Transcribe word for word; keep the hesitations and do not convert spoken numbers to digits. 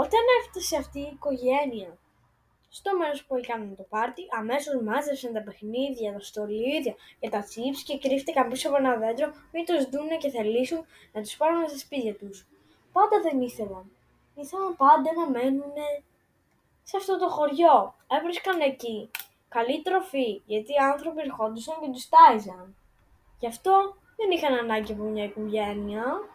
Όταν έφτασε αυτή η οικογένεια στο μέρος που έκαναν το πάρτι, αμέσως μάζεψαν τα παιχνίδια, τα στολίδια και τα τσίπς και κρύφτηκαν πίσω από ένα δέντρο μην τους δούνε και θελήσουν να τους πάρουν στα σπίτια τους. Πάντα δεν ήθελαν. Ήθελαν πάντα να μένουνε σε αυτό το χωριό. Έβρισκαν εκεί καλή τροφή, γιατί οι άνθρωποι ερχόντουσαν και τους τάιζαν. Γι' αυτό δεν είχαν ανάγκη από μια οικογένεια.